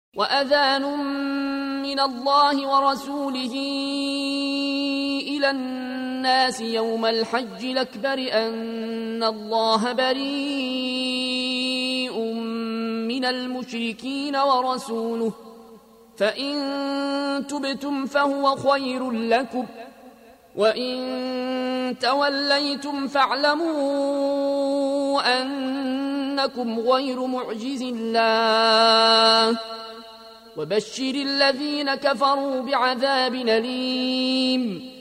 وأذان من الله ورسوله إلى الناس يوم الحج الأكبر أن الله بريء من المشركين ورسوله فإن تبتم فهو خير لكم وإن توليتم فاعلموا أنكم غير معجز الله وبشر الذين كفروا بعذاب أليم